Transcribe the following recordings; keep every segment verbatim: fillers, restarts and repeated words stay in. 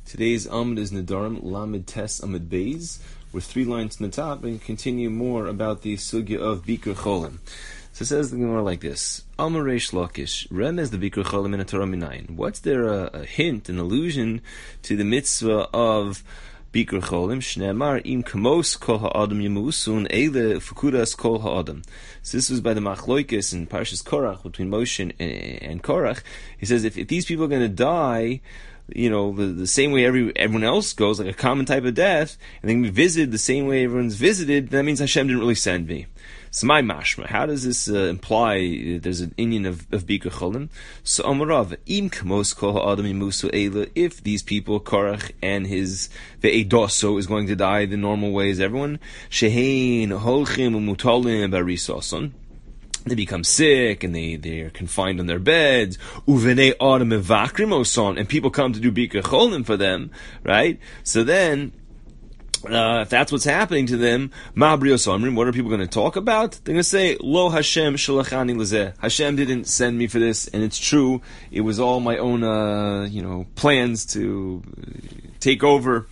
Today's Amud is Nedarim Lamed Tes Amud Beis. We're three lines from the top and continue more about the sugya of Bikur Cholim. So it says the Gemara like this: Amar Reish Lakish, Remez the Bikur Cholim in a Torah Minayin. What's there a, a hint, an allusion to the mitzvah of Bikur Cholim? Shneamar im kamos kol ha'adam yemusun eile fukudas kol ha'adam. So this was by the Machloikis in Parshas Korach between Moshe and, and Korach. He says if, if these people are going to die, you know, the, the same way every everyone else goes, like a common type of death, and then we visit the same way everyone's visited, that means Hashem didn't really send me. So my mashma, how does this uh, imply there's an inyan of, of Bikur Cholim? So Amarav, im kamos kol ha'adam yimusu eila, if these people, Korach and his ve'edoso is going to die the normal way as everyone, shehein holchim umutalim barisason, they become sick and they, they're confined on their beds. Uvenei adam evakrim oson, and people come to do Bikur Cholim for them, right? So then, uh, if that's what's happening to them, Ma'abri Osamrim, what are people going to talk about? They're going to say, Lo Hashem shalachani lezeh. Hashem didn't send me for this, and it's true. It was all my own, uh, you know, plans to take over.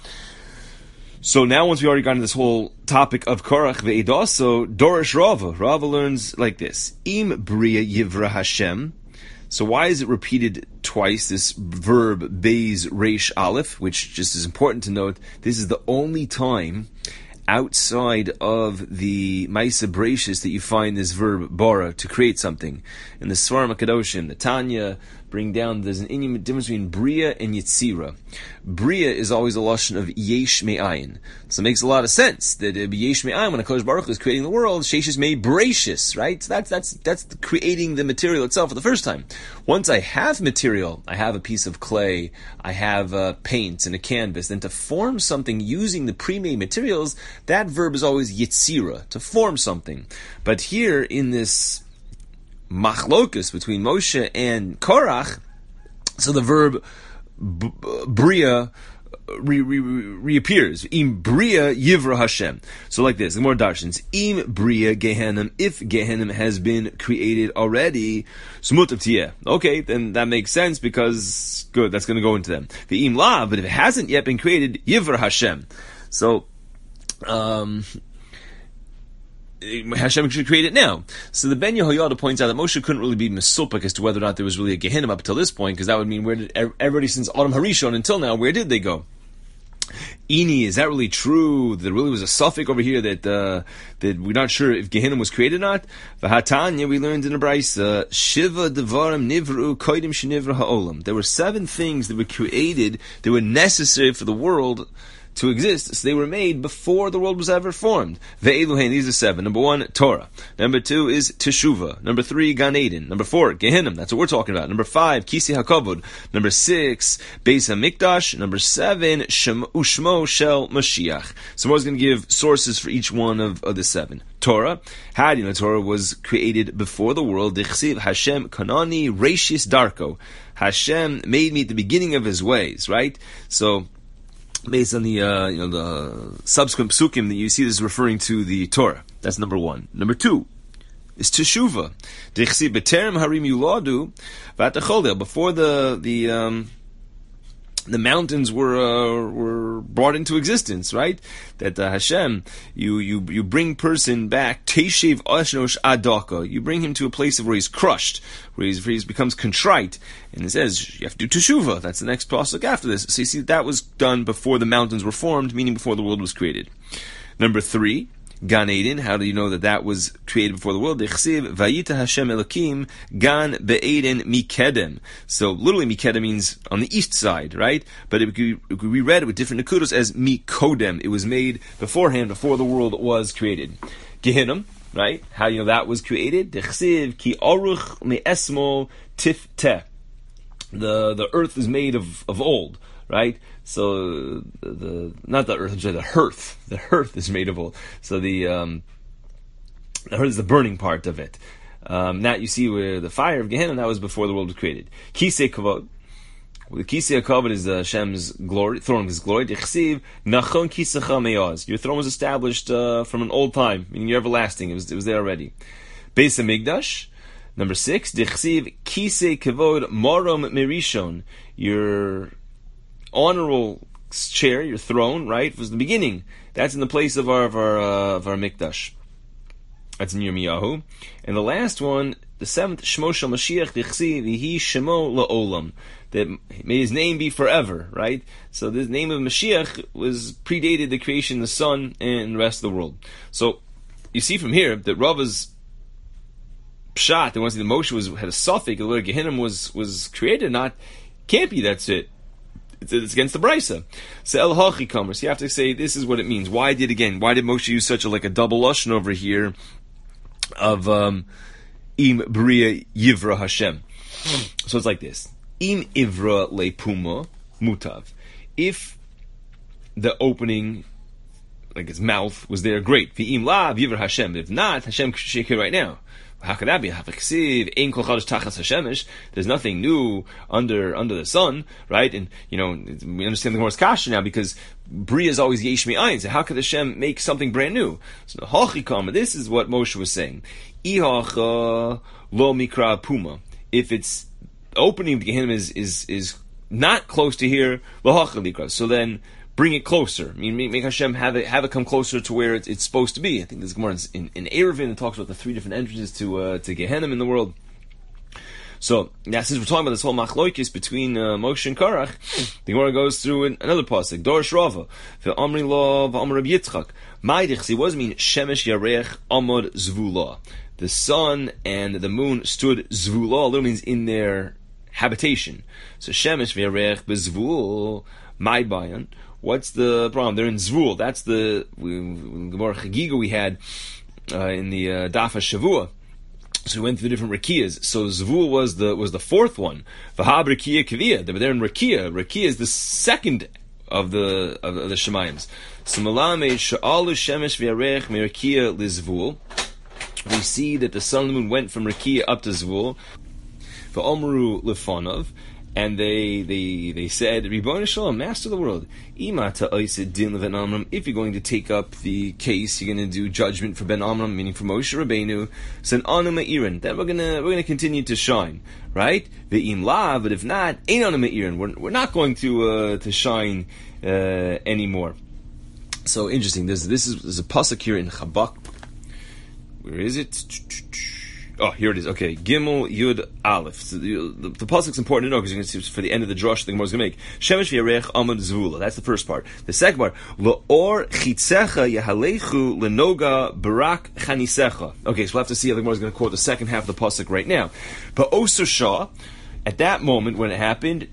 So now, once we already got into this whole topic of Korach ve'edos, so Dorish Rava, Rava learns like this: Im bria yivra Hashem. So why is it repeated twice? This verb beis reish aleph, which just is important to note. This is the only time outside of the Maisa Bereshis that you find this verb bara, to create something. In the Svarim HaKadoshim, the Tanya bring down, there's an inyan difference between Bria and Yitzira. Bria is always a lashon of Yesh Me'ayin. So it makes a lot of sense that uh, Yesh Me'ayin, when HaKadosh Baruch Hu is creating the world, Sheish is made Bereshis, right? So that's, that's, that's the creating the material itself for the first time. Once I have material, I have a piece of clay, I have uh, paints and a canvas, then to form something using the pre-made materials, that verb is always Yitzira, to form something. But here in this machlokus between Moshe and Korach, so the verb b- b- bria re- re- re- reappears. Im bria yivra Hashem. So like this, the more darshans. Im bria gehenim, if gehenim has been created already, smutav tiyeh. Okay, then that makes sense because, good, that's going to go into them. The im la, but if it hasn't yet been created, yivra Hashem. So, um... Hashem should create it now. So the Ben Yehoyada points out that Moshe couldn't really be mesupik as to whether or not there was really a Gehinnom up until this point, because that would mean where did everybody since Adam Harishon until now, where did they go? Ini, is that really true? There really was a suffix over here that uh, that we're not sure if Gehinnom was created or not. V'hatanya, we learned in the Brisa, Shiva devarim nivru koidim shenivra ha'olam. There were seven things that were created that were necessary for the world to exist. So they were made before the world was ever formed. Ve'eluhen, these are seven. Number one, Torah. Number two is Teshuvah. Number three, Gan Eden. Number four, Gehinnom. That's what we're talking about. Number five, Kisi HaKavod. Number six, Beis HaMikdash. Number seven, Shem Ushmo Shel Mashiach. So I was going to give sources for each one of, of the seven. Torah. How do you know Torah was created before the world? Dichsiv Hashem Kanani Reishis Darko. Hashem made me at the beginning of His ways, right? So, based on the uh, you know the subsequent psukim that you see, this is referring to the Torah. That's number one. Number two is Teshuvah. Dechsi b'terem harim yuladu v'atacholel. Before the the um, the mountains were uh, were brought into existence, right? That uh, Hashem, you you you bring person back, teshev ashnosh adaka. You bring him to a place of where he's crushed, where he's, where he becomes contrite, and it says you have to do teshuvah. That's the next pasuk after this. So you see that was done before the mountains were formed, meaning before the world was created. Number three, Gan Eden. How do you know that that was created before the world? Dechsiv vayita Hashem Elokim Gan be'Eden mikedem. So literally mikedem means on the east side, right? But if we, if we read it with different nekudos as mikodem, it was made beforehand, before the world was created. Gehinnom, right? How do you know that was created? Dechsiv ki aruch me'esmol tifteh. The the earth is made of of old, right? So the, the not the earth, I'm sorry, the hearth. The hearth is made of old. So the um, the hearth is the burning part of it. Um, now you see where the fire of Gehenna, that was before the world was created. Kisei kavod. Well, the kisei kavod is uh, Hashem's glory, throne of His glory. Dechsiv nachon kisecha meyaz. Your throne was established uh, from an old time, meaning you're everlasting. It was it was there already. Beis HaMikdash. Number six, Dechsiv kisei kavod morom merishon. Your honorable chair, your throne, right, was the beginning. That's in the place of our of our uh, of our mikdash. That's in Yirmiyahu. And the last one, the seventh, Shmo Shel Mashiach Dichsi V'hi Shemo La'olam, that may his name be forever, right? So the name of Mashiach was predated the creation of the sun and the rest of the world. So you see from here that Rava's pshat, and once the Moshe was had a suffix, the word Gehinnom was was created, not can't be. That's it. It's, it's against the brisa. So El Hachi Kamers. You have to say this is what it means. Why did again? Why did Moshe use such a like a double lashon over here of um, Im Bria Yivra Hashem? So it's like this: Im Ivra Le Puma Mutav. If the opening, like his mouth, was there, great. V'im La Yivra Hashem. If not, Hashem should shake it right now. How could that be? There's nothing new under under the sun, right? And you know, we understand the Gemara's kasha now because Bria is always yesh me'ayin. So how could Hashem make something brand new? So the this is what Moshe was saying. Lo mikra puma. If it's opening of the Gehinnom is is is not close to here, so then bring it closer. I mean, make, make Hashem have it have it come closer to where it's, it's supposed to be. I think this Gemara in in Eruvin it talks about the three different entrances to uh, to Gehenna in the world. So now, since we're talking about this whole machloikis between uh, Moshe and Korach, the Gemara goes through in another pasuk. Dorish Rava, the Amri Lo, the Amr Rabbi Yitzchak. Ma'idich, it was mean Shemesh Yarech Amod Zvula. The sun and the moon stood Zvula. Literally means in their habitation. So Shemesh Yarech Bezvul my bayan. What's the problem? They're in Zvul. That's the Gemara Chagiga we had uh, in the uh, Dafa Shavua. So we went through different Rakiyas. So Zvul was the was the fourth one. V'hab Rakiya Kaviyah. They were there in Rakiya. Rakiya is the second of the of, of the Shemayim. So Malamed Sha'alu Shemesh V'Yarech Merakiya Lizvul. We see that the sun and the moon went from Rakiya up to Zvul. V'Omru Lefonov. And they they they said, Ribono Shalom, Master of the world, if you're going to take up the case, you're going to do judgment for Ben Amram, meaning for Moshe Rabbeinu, then Anu Me'irin, then we're gonna we're gonna continue to shine, right? Ve'im La, but if not, Ein Anu Me'irin, we're we're not going to uh, to shine uh, anymore. So interesting. There's this is there's a pasuk here in Chabak. Where is it? Oh, here it is. Okay, Gimel Yud Aleph. So the, the, the pasuk's important to know because you can see for the end of the drush the Gemara's going to make. Shemesh v'yarech amad zvula. That's the first part. The second part, L'or chitzecha yahalechu lenoga barak chanisecha. Okay, so we'll have to see how the Gemara's going to quote the second half of the pasuk right now. But Oser Shah, at that moment when it happened,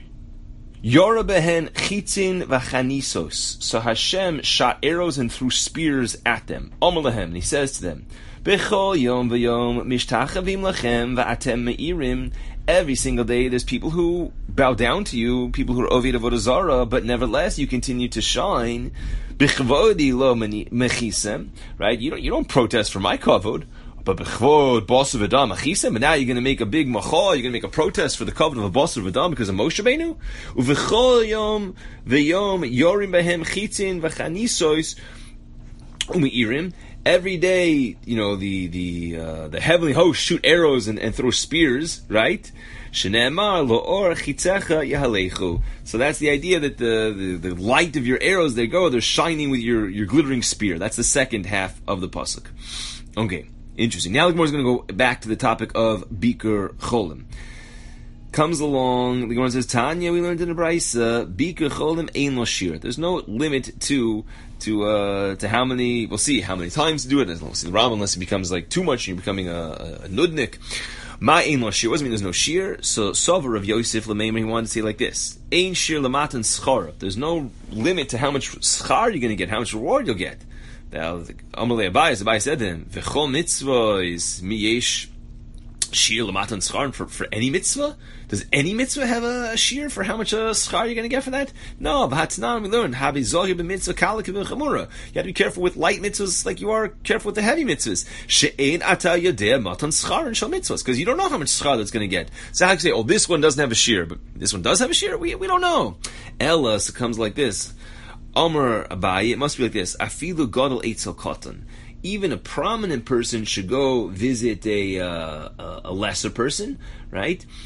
Yora behen chitzin v'chanisos. So Hashem shot arrows and threw spears at them. Amalahem, and he says to them, Bechol yom v'yom mishtachavim lachem v'atem me'irim. Every single day there's people who bow down to you, people who are ovid avodah zarah, but nevertheless you continue to shine. B'chvodi lo mechisem. Right? You don't you don't protest for my kavod. But b'chvod boss of Adam mechisem. But now you're going to make a big machal. You're going to make a protest for the kavod of a boss of Adam because of Moshe Rabbeinu. Uv'chol yom v'yom yorim behem chitzin v'chanisos u'meirim. Every day, you know, the the uh, the heavenly hosts shoot arrows and, and throw spears, right? Shenemar lo'or chitzecha yahalechu. So that's the idea that the, the, the light of your arrows, they go, they're shining with your, your glittering spear. That's the second half of the pasuk. Okay, interesting. Now the Gemara is going to go back to the topic of Bikur Cholim. Comes along, the Gemara says, Tanya, we learned in the Brisa, Bikur Cholim ein lo shir. There's no limit to to uh, to how many, we'll see how many times to do it. We'll see the Rambam, unless it becomes like too much and you're becoming a, a, a nudnik. Ma ein lo shir. What does it mean there's no shir? So, Sover of Yosef Lemeimer, he wanted to say like this, Ein shir lamatan schara. There's no limit to how much schar you're going to get, how much reward you'll get. Now, Amalei Abai, Abai said to him, V'chol mitzvah is mi yesh shir lamatan schar for, for any mitzvah? Does any mitzvah have a, a shear for how much a schar you're going to get for that? No, v'hatnan, we learned, habi zohi b'mitzvah kalik v'chamura. You have to be careful with light mitzvahs like you are careful with the heavy mitzvahs. She'ein ata yodeh matan schar and shal mitzvahs, because you don't know how much schar that's going to get. So how can you say, oh, this one doesn't have a shear, but this one does have a shear? We, we don't know. Ella, so it comes like this. Amar Abaye, it must be like this. Afilu gadol eitzel katan. Even a prominent person should go visit a uh, a lesser person, right?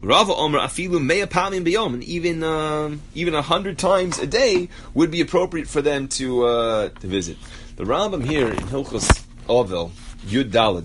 Rava Omer afilu mea pamim b'yom, and even um, even a hundred times a day would be appropriate for them to uh, to visit. The Rambam here in Hilchos Ovel Yud Daled.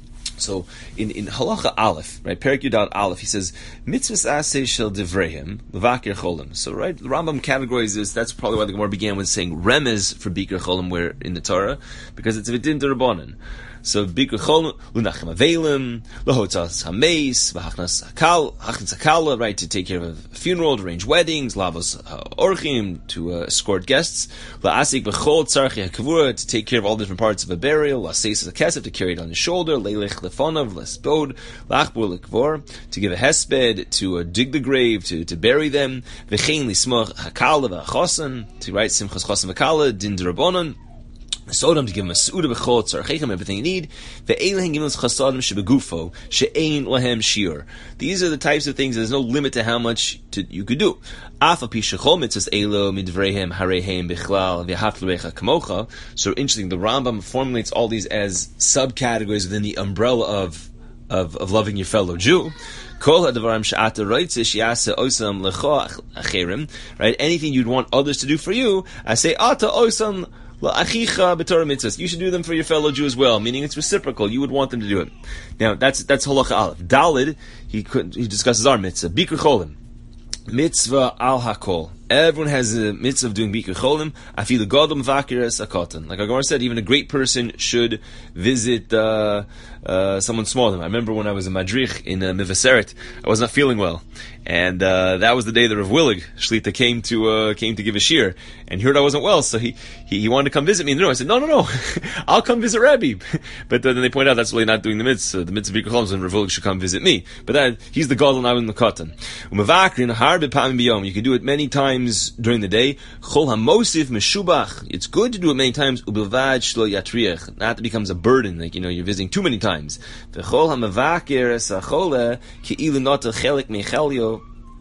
So in, in Halacha Aleph, right, Perek Yud Aleph, he says mitzvahs aseh shel divrehim levakir cholim. So right, the Rambam categorizes this. That's probably why the Gemara began with saying remez for bikur cholim, where in the Torah, because it's a vidin derabanan. So bikur cholim lunachem avelim lahotzas hameis v'hachnas hakal hachnas hakala, right, to take care of a funeral, to arrange weddings, lavos uh, orchim, to uh, escort guests, laasik b'chol tzarchi hakavura, to take care of all the different parts of a burial, laseis hakesef, to carry it on his shoulder, leilech lefonav lesbod lachbur lekvor, to give a hesped, to uh, dig the grave, to, to bury them, v'chein lismach hakala v'achosan, to write simchas chosan v'kala din derabanan. Sodom, to give him a su'udah b'chol tzarchechem, everything you need. Ve'elehen givim chasadim shebegufo she'ein lahem shiur. These are the types of things. There's no limit to how much to, you could do. Af api shechol mitzvahs elo midvreihem hareihem bichlal v'ahavta l'recha kamocha. So interesting. The Rambam formulates all these as subcategories within the umbrella of of, of loving your fellow Jew. Kol ha'davarim she'ata roitzish yaseh osam lecho acherim. Right? Anything you'd want others to do for you, I say ata osam. You should do them for your fellow Jew as well, meaning it's reciprocal. You would want them to do it. Now, that's that's halacha aleph. Dalid, he could, he discusses our mitzvah. Bikur cholim. Mitzvah al hakol. Everyone has a mitzvah of doing bikur cholim. Afilu godom vakir es akotan. Like Agar said, even a great person should visit uh, uh, someone smaller than him. I remember when I was in Madrich in uh, Mivaseret, I was not feeling well. And uh, that was the day that Rav Willig Shlita came to uh, came to give a shir, and he heard I wasn't well, so he, he, he wanted to come visit me in the room. I said, no, no, no, I'll come visit Rabbi. But uh, then they point out that's really not doing the mitzvah. The mitzvah Bikur Cholim, and Rav Willig should come visit me. But that, he's the gadol, and I'm in the katan. Umavakrin har b'pamim b'yom. You can do it many times during the day. Chol hamosif meshubach. It's good to do it many times. Ubilvad shlo yatriach. Not that it becomes a burden, like, you know, you're visiting too many times. V'chol hamavakir es hachole ki'ilu nota chelik mechelio.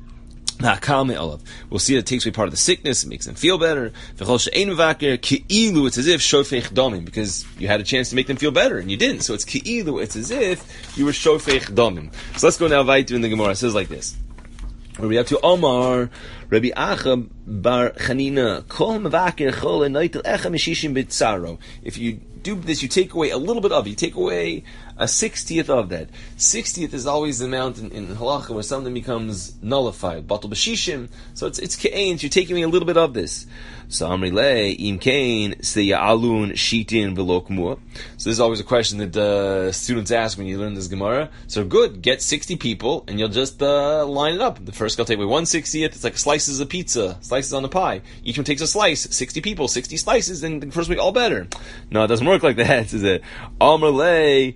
We'll see that it takes away part of the sickness, it makes them feel better. It's as if shofech domim, because you had a chance to make them feel better, and you didn't. So it's ki'ilu, it's as if you were shofech domim. So let's go now weiter in the Gemara. It says like this. Where we have to Omar, Rabbi Acha bar Chanina, kol mevakir chol noitel echa mishishim b'tzaro. If you do this, you take away a little bit of it. You take away a sixtieth of that. Sixtieth is always the amount in, in halacha where something becomes nullified. Batal b'shishim. So it's it's ke'ain. You're taking away a little bit of this. So Amri le im kain seya'alun shitin v'lo k'mua. So this is always a question that uh, students ask when you learn this Gemara. So good, get sixty people and you'll just uh, line it up. The first guy will take away one sixtieth. It's like slices of pizza, slices on the pie. Each one takes a slice. Sixty people, sixty slices. Then the first week all better. No, it doesn't work like that. Is it? Amri le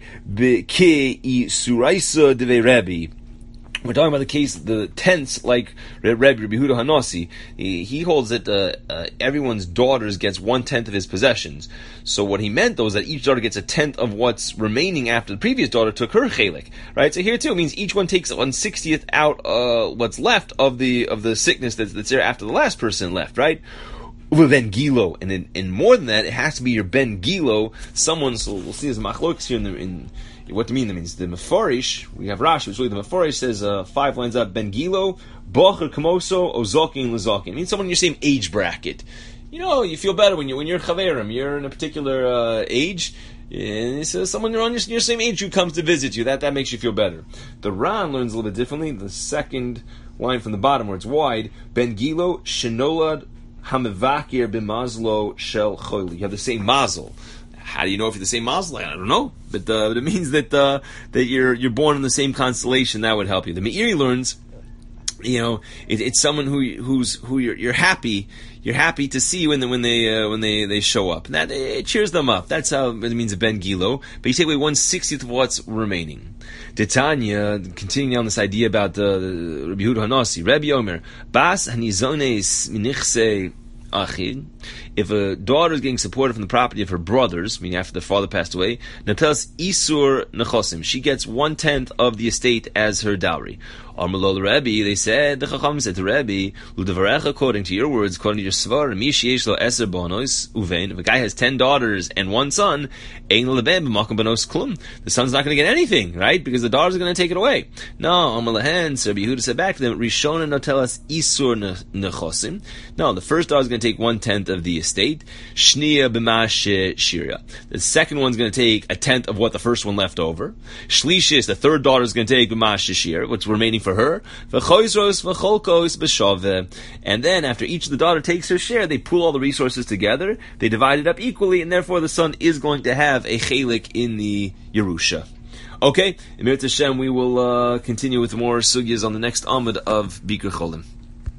b'ki suraisa devei Rebbe. We're talking about the case, the tenths, like Rebbe Rabbi Yehuda Hanasi. He, he holds that uh, uh, everyone's daughters gets one tenth of his possessions. So what he meant though is that each daughter gets a tenth of what's remaining after the previous daughter took her chelik. Right? So here too it means each one takes one sixtieth out uh, what's left of the of the sickness that's, that's there after the last person left. Right? Ben Gilo, and in, in more than that, it has to be your Ben Gilo, someone. So we'll see as machlokes here in the in. What do you mean? That means the Mefarish, we have Rashi, which really the Mefarish says uh, five lines up, Ben Gilo, Bocher Kamoso, Ozokin, Lazokin. It means someone in your same age bracket. You know, you feel better when, you, when you're Chaverim, you're in a particular uh, age, and so someone you're on your, your same age who comes to visit you, that, that makes you feel better. The Ran learns a little bit differently. The second line from the bottom where it's wide, Ben Gilo, Shenolad, Hamevakir b'mazlo shel choyli. You have the same mazel. How do you know if you're the same mazel? I don't know, but, uh, but it means that uh, that you're you're born in the same constellation. That would help you. The Meiri learns, you know, it, it's someone who who's who you're you're happy you're happy to see when they, when they uh, when they, they show up, and that it cheers them up. That's how it means a Ben Gilo. But you take away one sixtieth of what's remaining. Titania, continuing on this idea about the uh, Rabbi Yehuda Hanasi, Rabbi Omer, Bas hanizones minichse achid. If a daughter is getting supported from the property of her brothers, meaning after their father passed away, Natelas Isur Nechosim, she gets one tenth of the estate as her dowry. Armalol Rebbe, they said, the Chacham said to Rebbe, Udevarech, according to your words, according to your svar, Mishi lo eser bonos uvein. If a guy has ten daughters and one son, ein leben b'makom banos klum. The son's not going to get anything, right? Because the daughters are going to take it away. No, Amalahen, so Rabbi Yehuda said back to them, Rishona notelas isur nechosim. No, the first daughter is going to take one tenth of the estate. Shnia b'mashe shira. The second one's going to take a tenth of what the first one left over. Shlishis, the third daughter is going to take b'mashe shira, what's remaining for her. V'choisros v'cholkos b'shaveh. And then after each of the daughter takes her share, they pool all the resources together. They divide it up equally, and therefore the son is going to have a chelik in the Yerusha. Okay, Emir Tashem, we will uh, continue with more sugyas on the next Amud of Bikur Cholim.